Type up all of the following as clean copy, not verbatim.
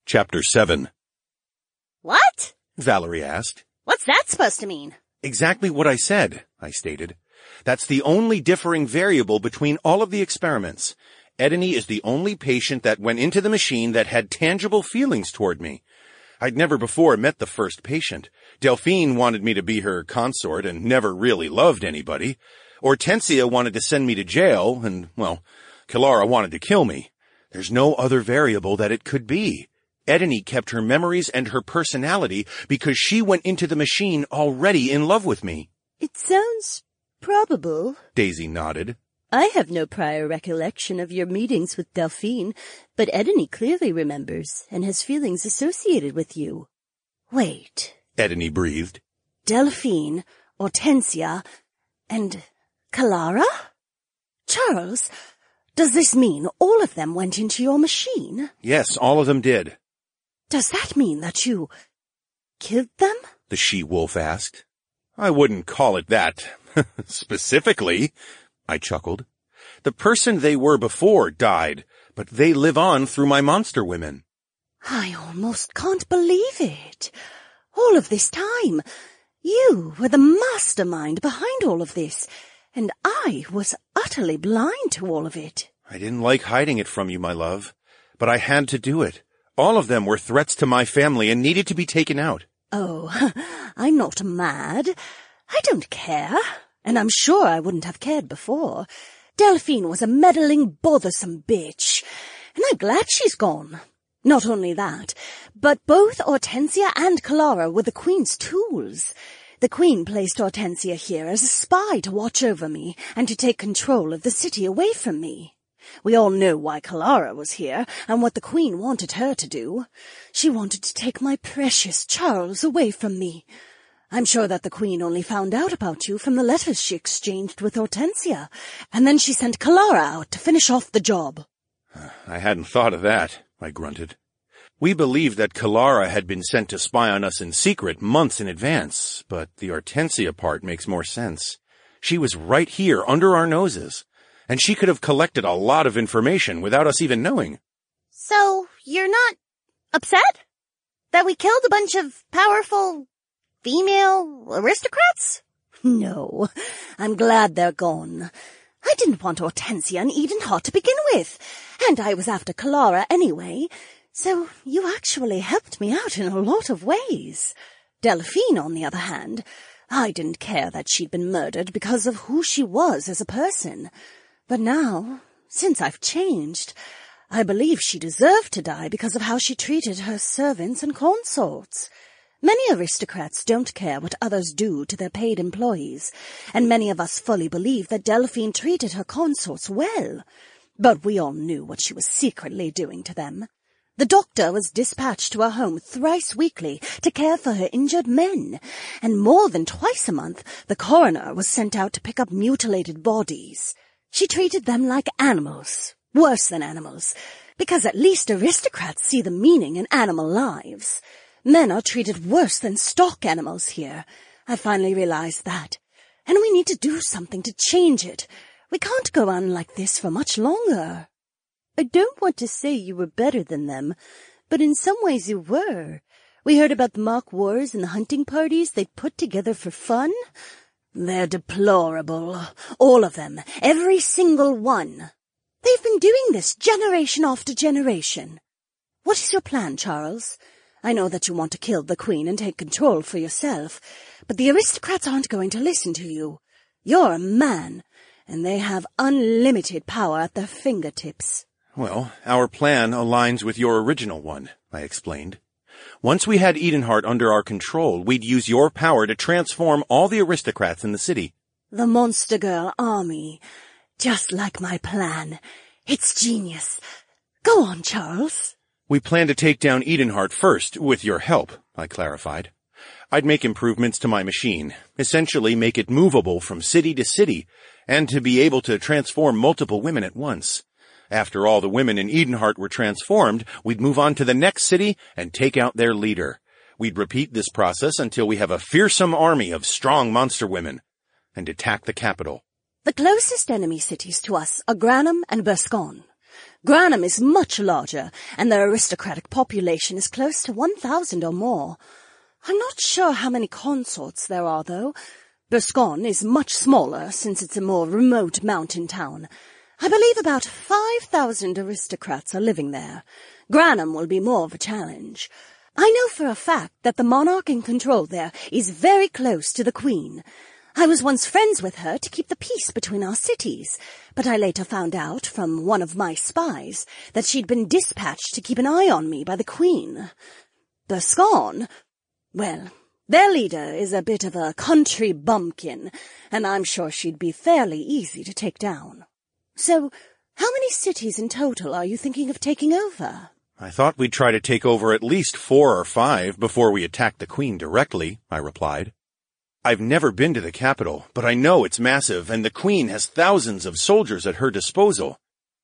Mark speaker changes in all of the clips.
Speaker 1: Chapter 7.
Speaker 2: What?
Speaker 1: Valerie asked.
Speaker 2: What's that supposed to mean?
Speaker 1: Exactly what I said, I stated. That's the only differing variable between all of the experiments. Edeni is the only patient that went into the machine that had tangible feelings toward me. I'd never before met the first patient. Delphine wanted me to be her consort and never really loved anybody. Hortensia wanted to send me to jail, and, well, Kilara wanted to kill me. There's no other variable that it could be. Edeni kept her memories and her personality because she went into the machine already in love with me.
Speaker 3: It sounds probable.
Speaker 1: Daisy nodded.
Speaker 3: I have no prior recollection of your meetings with Delphine, but Edeni clearly remembers and has feelings associated with you. Wait.
Speaker 1: Edeni breathed.
Speaker 3: Delphine, Hortensia, and Kilara? Charles, does this mean all of them went into your machine?
Speaker 1: Yes, all of them did.
Speaker 3: Does that mean that you killed them?
Speaker 1: The she-wolf asked. I wouldn't call it that. Specifically, I chuckled. The person they were before died, but they live on through my monster women.
Speaker 3: I almost can't believe it. All of this time, you were the mastermind behind all of this, and I was utterly blind to all of it.
Speaker 1: I didn't like hiding it from you, my love, but I had to do it. All of them were threats to my family and needed to be taken out.
Speaker 3: Oh, I'm not mad. I don't care, and I'm sure I wouldn't have cared before. Delphine was a meddling, bothersome bitch, and I'm glad she's gone. Not only that, but both Hortensia and Kilara were the Queen's tools. The Queen placed Hortensia here as a spy to watch over me and to take control of the city away from me. We all know why Kilara was here and what the Queen wanted her to do. She wanted to take my precious Charles away from me. I'm sure that the Queen only found out about you from the letters she exchanged with Hortensia, and then she sent Kilara out to finish off the job.
Speaker 1: I hadn't thought of that, I grunted. We believed that Kilara had been sent to spy on us in secret months in advance, but the Hortensia part makes more sense. She was right here under our noses, and she could have collected a lot of information without us even knowing.
Speaker 2: So, you're not upset? That we killed a bunch of powerful female aristocrats?
Speaker 3: No, I'm glad they're gone. I didn't want Hortensia and Edenheart to begin with, and I was after Kilara anyway, so you actually helped me out in a lot of ways. Delphine, on the other hand, I didn't care that she'd been murdered because of who she was as a person. But now, since I've changed, I believe she deserved to die because of how she treated her servants and consorts. Many aristocrats don't care what others do to their paid employees, and many of us fully believe that Delphine treated her consorts well. But we all knew what she was secretly doing to them. The doctor was dispatched to her home thrice weekly to care for her injured men, and more than twice a month the coroner was sent out to pick up mutilated bodies. She treated them like animals, worse than animals, because at least aristocrats see the meaning in animal lives. Men are treated worse than stock animals here. I finally realized that, and we need to do something to change it. We can't go on like this for much longer. I don't want to say you were better than them, but in some ways you were. We heard about the mock wars and the hunting parties they'd put together for fun. They're deplorable. All of them. Every single one. They've been doing this generation after generation. What is your plan, Charles? I know that you want to kill the Queen and take control for yourself, but the aristocrats aren't going to listen to you. You're a man, and they have unlimited power at their fingertips.
Speaker 1: Well, our plan aligns with your original one, I explained. Once we had Edenheart under our control, we'd use your power to transform all the aristocrats in the city.
Speaker 3: The Monster Girl army. Just like my plan. It's genius. Go on, Charles.
Speaker 1: We plan to take down Edenheart first, with your help, I clarified. I'd make improvements to my machine, essentially make it movable from city to city, and to be able to transform multiple women at once. After all the women in Edenheart were transformed, we'd move on to the next city and take out their leader. We'd repeat this process until we have a fearsome army of strong monster women, and attack the capital.
Speaker 3: The closest enemy cities to us are Granum and Berscon. Granum is much larger, and their aristocratic population is close to 1,000 or more. I'm not sure how many consorts there are, though. Berscon is much smaller, since it's a more remote mountain town. I believe about 5,000 aristocrats are living there. Granum will be more of a challenge. I know for a fact that the monarch in control there is very close to the Queen. I was once friends with her to keep the peace between our cities, but I later found out from one of my spies that she'd been dispatched to keep an eye on me by the Queen. Berscon, well, their leader is a bit of a country bumpkin, and I'm sure she'd be fairly easy to take down. So, how many cities in total are you thinking of taking over?
Speaker 1: I thought we'd try to take over at least 4 or 5 before we attacked the Queen directly, I replied. I've never been to the capital, but I know it's massive, and the Queen has thousands of soldiers at her disposal.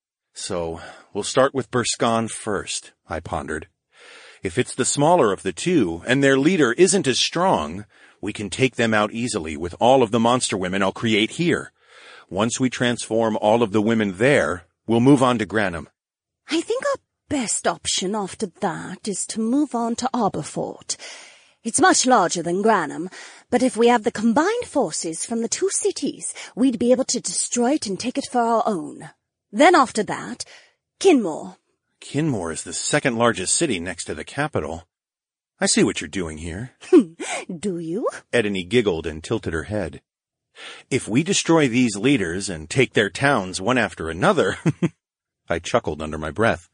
Speaker 1: So, we'll start with Berscon first, I pondered. If it's the smaller of the two, and their leader isn't as strong, we can take them out easily with all of the monster women I'll create here. Once we transform all of the women there, we'll move on to Granum.
Speaker 3: I think our best option after that is to move on to Arborfort. It's much larger than Granum, but if we have the combined forces from the two cities, we'd be able to destroy it and take it for our own. Then after that, Kinmore.
Speaker 1: Kinmore is the second largest city next to the capital. I see what you're doing here.
Speaker 3: Do you?
Speaker 1: Edeny giggled and tilted her head. If we destroy these leaders and take their towns one after another, I chuckled under my breath.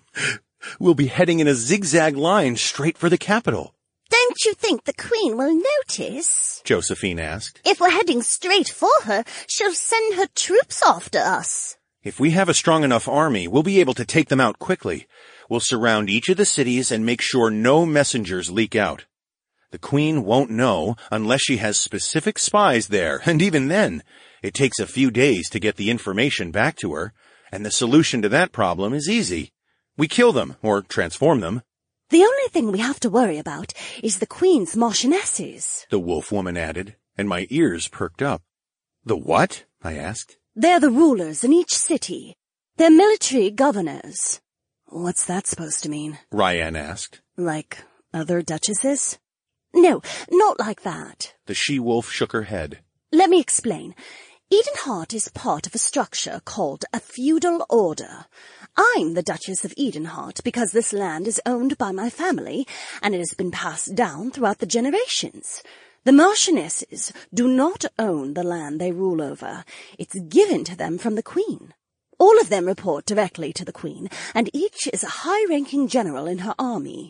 Speaker 1: We'll be heading in a zigzag line straight for the capital.
Speaker 2: Don't you think the Queen will notice?
Speaker 1: Josephine asked.
Speaker 2: If we're heading straight for her, she'll send her troops after us.
Speaker 1: If we have a strong enough army, we'll be able to take them out quickly. We'll surround each of the cities and make sure no messengers leak out. The Queen won't know unless she has specific spies there, and even then, it takes a few days to get the information back to her, and the solution to that problem is easy. We kill them, or transform them.
Speaker 3: The only thing we have to worry about is the Queen's marchionesses,
Speaker 1: The wolf woman added, and my ears perked up. The what? I asked.
Speaker 3: They're the rulers in each city. They're military governors. What's that supposed to mean?
Speaker 1: Ryan asked.
Speaker 3: Like other duchesses? No, not like that.
Speaker 1: The she-wolf shook her head.
Speaker 3: Let me explain. Edenheart is part of a structure called a feudal order. I'm the Duchess of Edenheart because this land is owned by my family, and it has been passed down throughout the generations. The Marchionesses do not own the land they rule over. It's given to them from the Queen. All of them report directly to the Queen, and each is a high-ranking general in her army.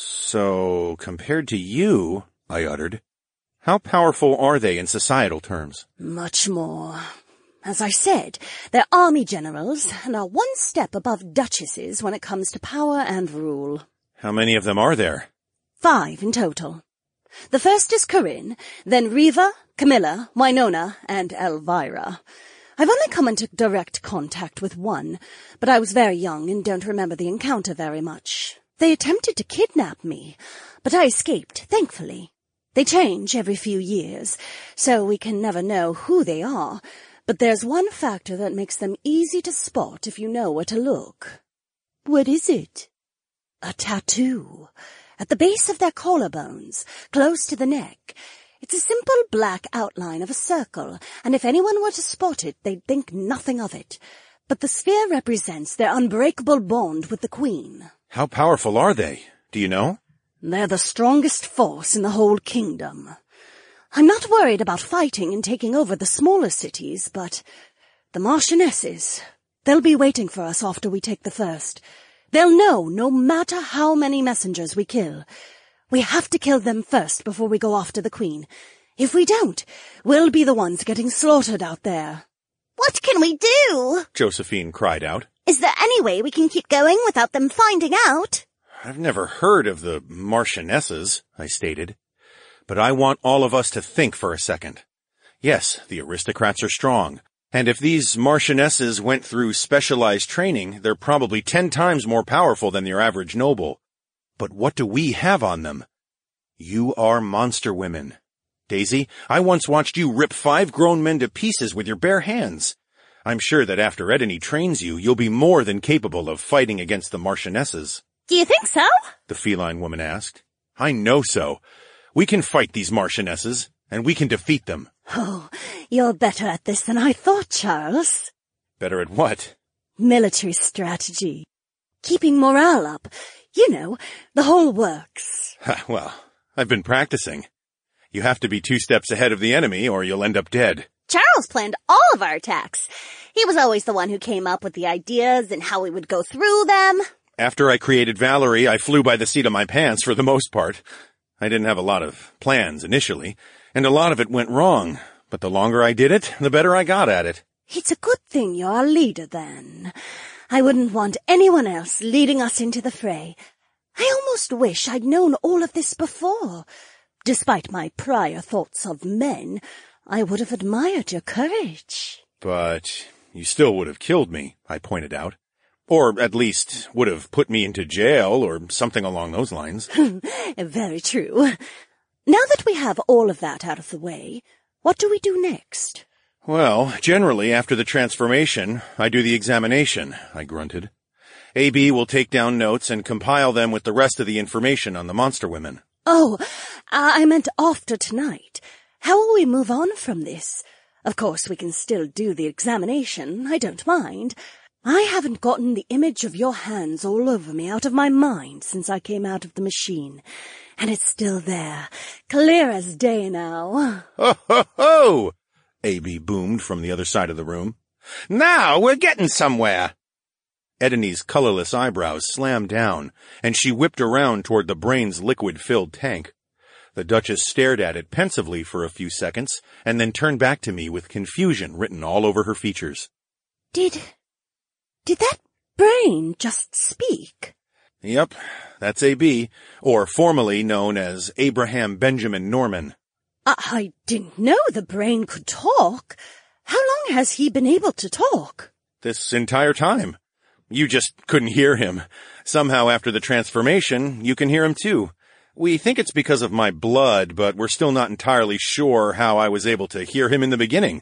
Speaker 1: So, compared to you, I uttered, how powerful are they in societal terms?
Speaker 3: Much more. As I said, they're army generals and are one step above duchesses when it comes to power and rule.
Speaker 1: How many of them are there?
Speaker 3: 5 in total. The first is Corinne, then Riva, Camilla, Winona, and Elvira. I've only come into direct contact with one, but I was very young and don't remember the encounter very much. They attempted to kidnap me, but I escaped, thankfully. They change every few years, so we can never know who they are, but there's one factor that makes them easy to spot if you know where to look. What is it? A tattoo. At the base of their collarbones, close to the neck. It's a simple black outline of a circle, and if anyone were to spot it, they'd think nothing of it. But the sphere represents their unbreakable bond with the Queen.
Speaker 1: How powerful are they? Do you know?
Speaker 3: They're the strongest force in the whole kingdom. I'm not worried about fighting and taking over the smaller cities, but the Marchionesses, they'll be waiting for us after we take the first. They'll know no matter how many messengers we kill. We have to kill them first before we go after the Queen. If we don't, we'll be the ones getting slaughtered out there.
Speaker 2: What can we do?
Speaker 1: Josephine cried out.
Speaker 2: Is there any way we can keep going without them finding out?
Speaker 1: I've never heard of the Marchionesses, I stated. But I want all of us to think for a second. Yes, the aristocrats are strong. And if these Marchionesses went through specialized training, they're probably 10 times more powerful than your average noble. But what do we have on them? You are monster women. Daisy, I once watched you rip 5 grown men to pieces with your bare hands. I'm sure that after Edeni trains you, you'll be more than capable of fighting against the Marchionesses.
Speaker 2: Do you think so?
Speaker 1: The feline woman asked. I know so. We can fight these Marchionesses, and we can defeat them.
Speaker 3: Oh, you're better at this than I thought, Charles.
Speaker 1: Better at what?
Speaker 3: Military strategy. Keeping morale up. You know, the whole works.
Speaker 1: Well, I've been practicing. You have to be 2 steps ahead of the enemy, or you'll end up dead.
Speaker 2: Charles planned all of our attacks. He was always the one who came up with the ideas and how we would go through them.
Speaker 1: After I created Valerie, I flew by the seat of my pants for the most part. I didn't have a lot of plans initially, and a lot of it went wrong. But the longer I did it, the better I got at it.
Speaker 3: It's a good thing you're a leader, then. I wouldn't want anyone else leading us into the fray. I almost wish I'd known all of this before. Despite my prior thoughts of men, I would have admired your courage.
Speaker 1: But you still would have killed me, I pointed out. Or at least would have put me into jail or something along those lines.
Speaker 3: Very true. Now that we have all of that out of the way, what do we do next?
Speaker 1: Well, generally, after the transformation, I do the examination, I grunted. AB will take down notes and compile them with the rest of the information on the monster women.
Speaker 3: Oh, I meant after tonight. How will we move on from this? Of course, we can still do the examination. I don't mind. I haven't gotten the image of your hands all over me out of my mind since I came out of the machine. And it's still there, clear as day now.
Speaker 1: Ho, ho, ho! AB boomed from the other side of the room. Now we're getting somewhere. Edeni's colorless eyebrows slammed down, and she whipped around toward the brain's liquid-filled tank. The Duchess stared at it pensively for a few seconds, and then turned back to me with confusion written all over her features.
Speaker 3: Did that brain just speak?
Speaker 1: Yep, that's AB, or formerly known as Abraham Benjamin Norman.
Speaker 3: I didn't know the brain could talk. How long has he been able to talk?
Speaker 1: This entire time. You just couldn't hear him. Somehow after the transformation, you can hear him too. We think it's because of my blood, but we're still not entirely sure how I was able to hear him in the beginning.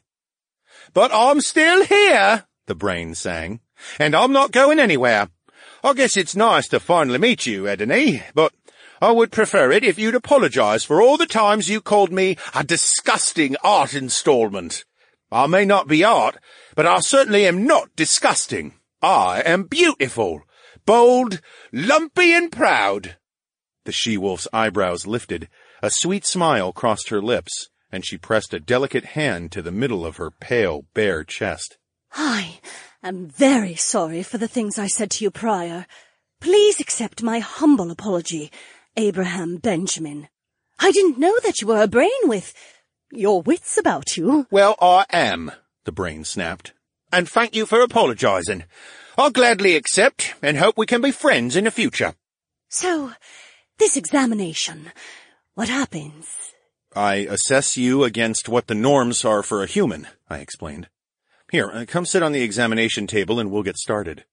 Speaker 1: But I'm still here, the brain sang, and I'm not going anywhere. I guess it's nice to finally meet you, Edeni, but I would prefer it if you'd apologize for all the times you called me a disgusting art installment. I may not be art, but I certainly am not disgusting. I am beautiful, bold, lumpy and proud. The she-wolf's eyebrows lifted, a sweet smile crossed her lips, and she pressed a delicate hand to the middle of her pale, bare chest.
Speaker 3: I am very sorry for the things I said to you prior. Please accept my humble apology, Abraham Benjamin. I didn't know that you were a brain with your wits about you.
Speaker 1: Well, I am, the brain snapped. And thank you for apologizing. I'll gladly accept and hope we can be friends in the future.
Speaker 3: So, this examination, what happens?
Speaker 1: I assess you against what the norms are for a human, I explained. Here, come sit on the examination table and we'll get started.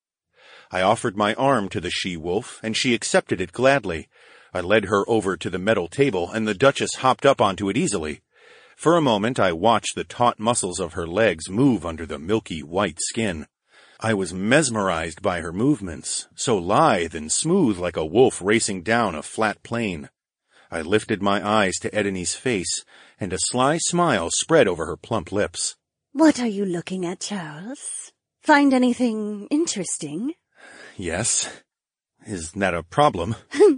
Speaker 1: I offered my arm to the she-wolf, and she accepted it gladly. I led her over to the metal table, and the Duchess hopped up onto it easily. For a moment I watched the taut muscles of her legs move under the milky white skin. I was mesmerized by her movements, so lithe and smooth like a wolf racing down a flat plain. I lifted my eyes to Edeni's face, and a sly smile spread over her plump lips.
Speaker 3: What are you looking at, Charles? Find anything interesting?
Speaker 1: Yes. Is that a problem?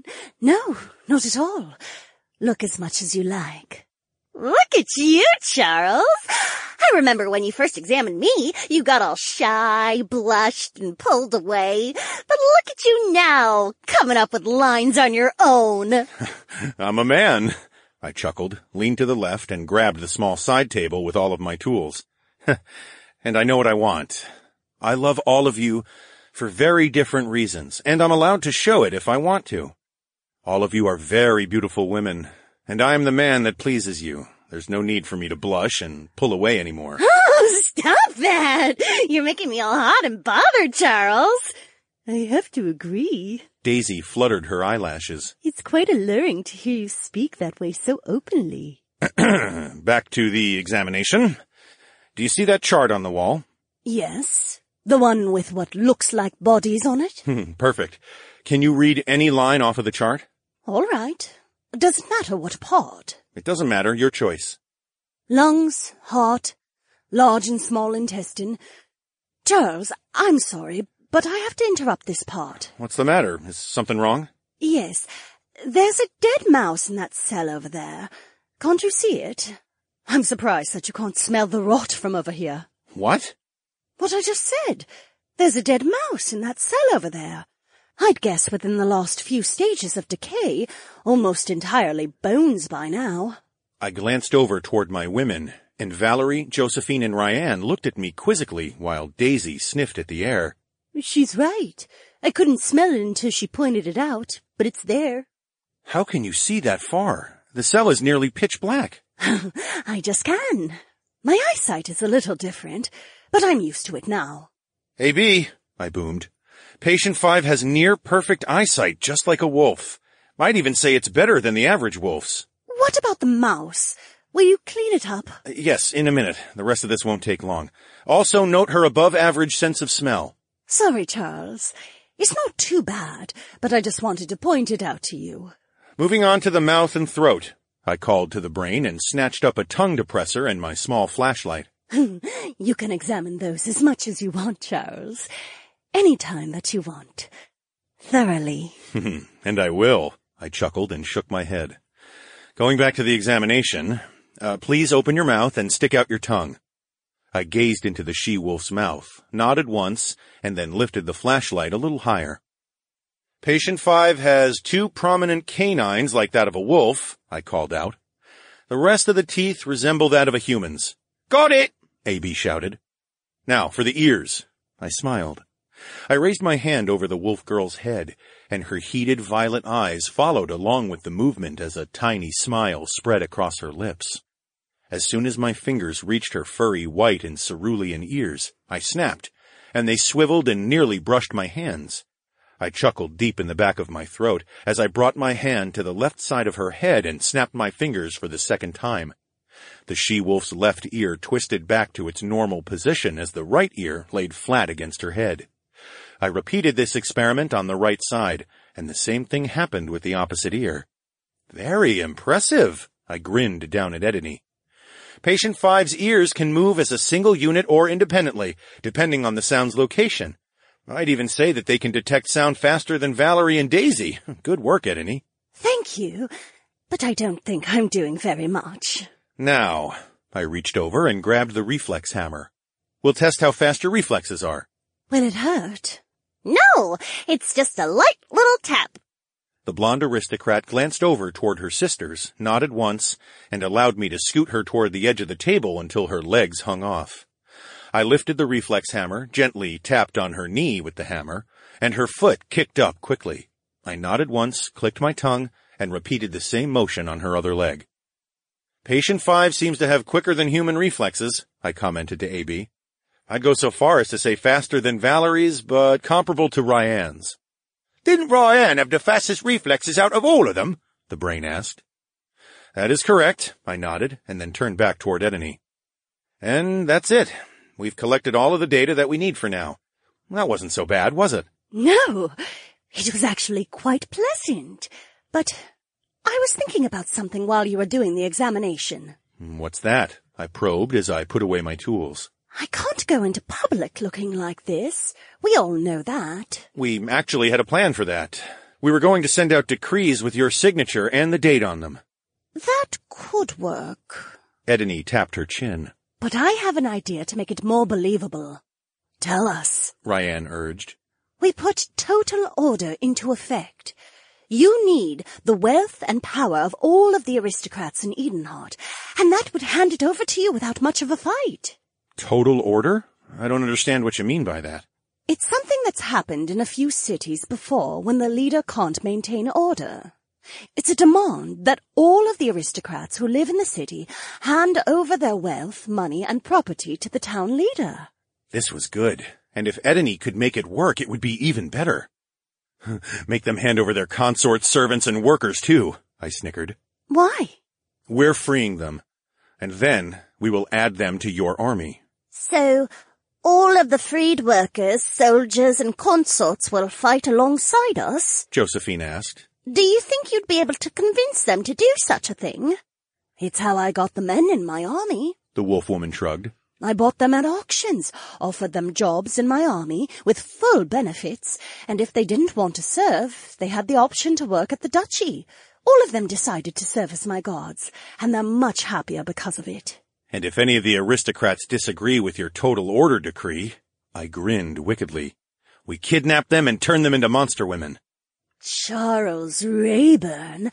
Speaker 3: No, not at all. Look as much as you like.
Speaker 2: Look at you, Charles. I remember when you first examined me, you got all shy, blushed, and pulled away. But look at you now, coming up with lines on your own.
Speaker 1: I'm a man, I chuckled, leaned to the left, and grabbed the small side table with all of my tools. And I know what I want. I love all of you for very different reasons, and I'm allowed to show it if I want to. All of you are very beautiful women, and I am the man that pleases you. There's no need for me to blush and pull away anymore.
Speaker 2: Oh, stop that! You're making me all hot and bothered, Charles.
Speaker 3: I have to agree.
Speaker 1: Daisy fluttered her eyelashes.
Speaker 3: It's quite alluring to hear you speak that way so openly.
Speaker 1: Back to the examination. Do you see that chart on the wall?
Speaker 3: Yes, the one with what looks like bodies on it?
Speaker 1: Perfect. Can you read any line off of the chart?
Speaker 3: All right. Does it matter what part?
Speaker 1: It doesn't matter, your choice.
Speaker 3: Lungs, heart, large and small intestine. Charles, I'm sorry, but I have to interrupt this part.
Speaker 1: What's the matter? Is something wrong?
Speaker 3: Yes, there's a dead mouse in that cell over there. Can't you see it? I'm surprised that you can't smell the rot from over here.
Speaker 1: What?
Speaker 3: What I just said. There's a dead mouse in that cell over there. I'd guess within the last few stages of decay, almost entirely bones by now.
Speaker 1: I glanced over toward my women, and Valerie, Josephine, and Ryan looked at me quizzically while Daisy sniffed at the air.
Speaker 3: She's right. I couldn't smell it until she pointed it out, but it's there.
Speaker 1: How can you see that far? The cell is nearly pitch black.
Speaker 3: I just can. My eyesight is a little different, but I'm used to it now.
Speaker 1: A.B., I boomed. Patient 5 has near-perfect eyesight, just like a wolf. Might even say it's better than the average wolf's.
Speaker 3: What about the mouse? Will you clean it up?
Speaker 1: Yes, in a minute. The rest of this won't take long. Also note her above-average sense of smell.
Speaker 3: Sorry, Charles. It's not too bad, but I just wanted to point it out to you.
Speaker 1: Moving on to the mouth and throat. I called to the brain and snatched up a tongue depressor and my small flashlight.
Speaker 3: You can examine those as much as you want, Charles. Any time that you want. Thoroughly.
Speaker 1: And I will. I chuckled and shook my head. Going back to the examination, please open your mouth and stick out your tongue. I gazed into the she-wolf's mouth, nodded once, and then lifted the flashlight a little higher. Patient 5 has 2 prominent canines like that of a wolf, I called out. The rest of the teeth resemble that of a human's. Got it! A.B. shouted. Now, for the ears. I smiled. I raised my hand over the wolf girl's head, and her heated violet eyes followed along with the movement as a tiny smile spread across her lips. As soon as my fingers reached her furry white and cerulean ears, I snapped, and they swiveled and nearly brushed my hands. I chuckled deep in the back of my throat as I brought my hand to the left side of her head and snapped my fingers for the second time. The she-wolf's left ear twisted back to its normal position as the right ear laid flat against her head. I repeated this experiment on the right side, and the same thing happened with the opposite ear. Very impressive, I grinned down at Edney. Patient 5's ears can move as a single unit or independently, depending on the sound's location. I'd even say that they can detect sound faster than Valerie and Daisy. Good work, Edney.
Speaker 3: Thank you, but I don't think I'm doing very much.
Speaker 1: Now, I reached over and grabbed the reflex hammer. We'll test how fast your reflexes are.
Speaker 3: Will it hurt?
Speaker 2: No, it's just a light little tap.
Speaker 1: The blonde aristocrat glanced over toward her sisters, nodded once, and allowed me to scoot her toward the edge of the table until her legs hung off. I lifted the reflex hammer, gently tapped on her knee with the hammer, and her foot kicked up quickly. I nodded once, clicked my tongue, and repeated the same motion on her other leg. Patient 5 seems to have quicker than human reflexes, I commented to A.B. I'd go so far as to say faster than Valerie's, but comparable to Ryan's. Didn't Ryan have the fastest reflexes out of all of them? The brain asked. That is correct, I nodded, and then turned back toward Edney. And that's it. We've collected all of the data that we need for now. That wasn't so bad, was it?
Speaker 3: No, it was actually quite pleasant. But I was thinking about something while you were doing the examination.
Speaker 1: What's that? I probed as I put away my tools.
Speaker 3: I can't go into public looking like this. We all know that.
Speaker 1: We actually had a plan for that. We were going to send out decrees with your signature and the date on them.
Speaker 3: That could work.
Speaker 1: Edney tapped her chin.
Speaker 3: But I have an idea to make it more believable. Tell us,
Speaker 1: Ryan urged.
Speaker 3: We put total order into effect. You need the wealth and power of all of the aristocrats in Edenheart, and that would hand it over to you without much of a fight.
Speaker 1: Total order? I don't understand what you mean by that.
Speaker 3: It's something that's happened in a few cities before when the leader can't maintain order. It's a demand that all of the aristocrats who live in the city hand over their wealth, money, and property to the town leader.
Speaker 1: This was good, and if Edney could make it work, it would be even better. Make them hand over their consorts, servants, and workers, too, I snickered.
Speaker 3: Why?
Speaker 1: We're freeing them, and then we will add them to your army.
Speaker 2: So, All of the freed workers, soldiers, and consorts will fight alongside us?
Speaker 1: Josephine asked.
Speaker 2: Do you think you'd be able to convince them to do such a thing?
Speaker 3: It's how I got the men in my army.
Speaker 1: The wolf woman shrugged.
Speaker 3: I bought them at auctions, offered them jobs in my army with full benefits, and if they didn't want to serve, they had the option to work at the duchy. All of them decided to serve as my guards, and they're much happier because of it.
Speaker 1: And if any of the aristocrats disagree with your total order decree, I grinned wickedly, we kidnap them and turn them into monster women.
Speaker 3: Charles Rayburn,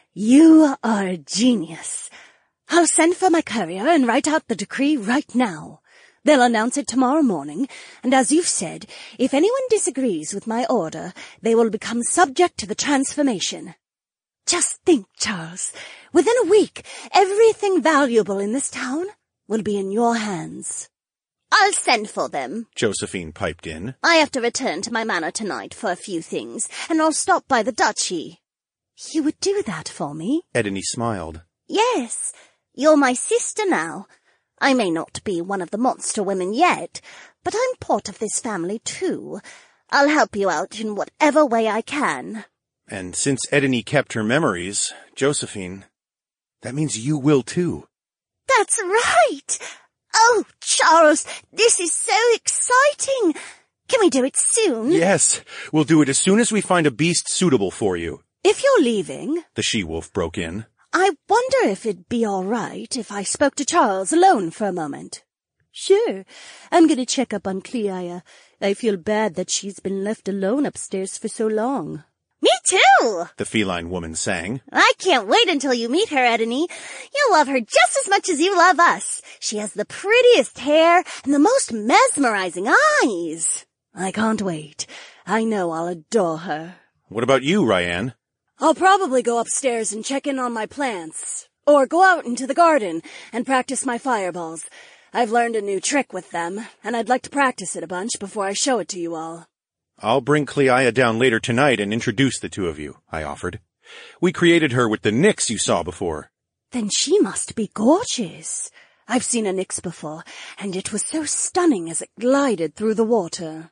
Speaker 3: you are a genius. I'll send for my courier and write out the decree right now. They'll announce it tomorrow morning, and as you've said, if anyone disagrees with my order, they will become subject to the transformation. Just think, Charles, within a week, everything valuable in this town will be in your hands.
Speaker 2: I'll send for them,
Speaker 1: Josephine piped in.
Speaker 2: I have to return to my manor tonight for a few things, and I'll stop by the duchy.
Speaker 3: You would do that for me?
Speaker 1: Edeny smiled.
Speaker 2: Yes, you're my sister now. I may not be one of the monster women yet, but I'm part of this family too. I'll help you out in whatever way I can.
Speaker 1: And since Edeny kept her memories, Josephine, that means you will too.
Speaker 2: That's right! Oh, Charles, this is so exciting! Can we do it soon?
Speaker 1: Yes, we'll do it as soon as we find a beast suitable for you.
Speaker 3: If you're leaving,
Speaker 1: The she-wolf broke in.
Speaker 3: I wonder if it'd be all right if I spoke to Charles alone for a moment. Sure. I'm going to check up on Clea. I feel bad that she's been left alone upstairs for so long.
Speaker 2: Me too!
Speaker 1: The feline woman sang.
Speaker 2: I can't wait until you meet her, Edeny. You'll love her just as much as you love us. She has the prettiest hair and the most mesmerizing eyes.
Speaker 3: I can't wait. I know I'll adore her.
Speaker 1: What about you, Ryan?
Speaker 3: I'll probably go upstairs and check in on my plants. Or go out into the garden and practice my fireballs. I've learned a new trick with them, and I'd like to practice it a bunch before I show it to you all.
Speaker 1: I'll bring Clea down later tonight and introduce the two of you, I offered. We created her with the nix you saw before.
Speaker 3: Then she must be gorgeous. I've seen a nix before, and it was so stunning as it glided through the water.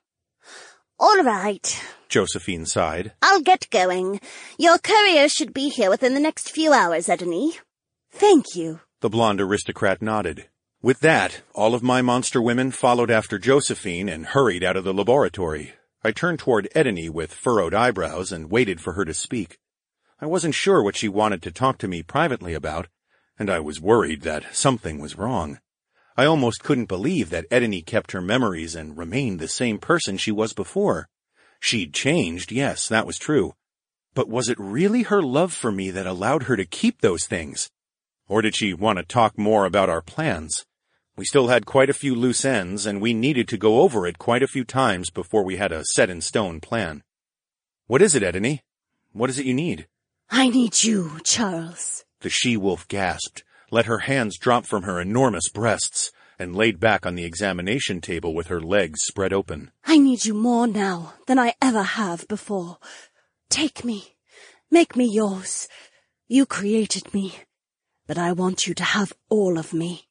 Speaker 2: All right.
Speaker 1: Josephine sighed.
Speaker 2: I'll get going. Your courier should be here within the next few hours, Edeny.
Speaker 3: Thank you.
Speaker 1: The blonde aristocrat nodded. With that, all of my monster women followed after Josephine and hurried out of the laboratory. I turned toward Edeny with furrowed eyebrows and waited for her to speak. I wasn't sure what she wanted to talk to me privately about, and I was worried that something was wrong. I almost couldn't believe that Edeny kept her memories and remained the same person she was before. She'd changed, yes, that was true. But was it really her love for me that allowed her to keep those things? Or did she want to talk more about our plans? We still had quite a few loose ends, and we needed to go over it quite a few times before we had a set-in-stone plan. What is it, Edeny? What is it you need?
Speaker 3: I need you, Charles.
Speaker 1: The she-wolf gasped, let her hands drop from her enormous breasts, and laid back on the examination table with her legs spread open.
Speaker 3: I need you more now than I ever have before. Take me. Make me yours. You created me, but I want you to have all of me.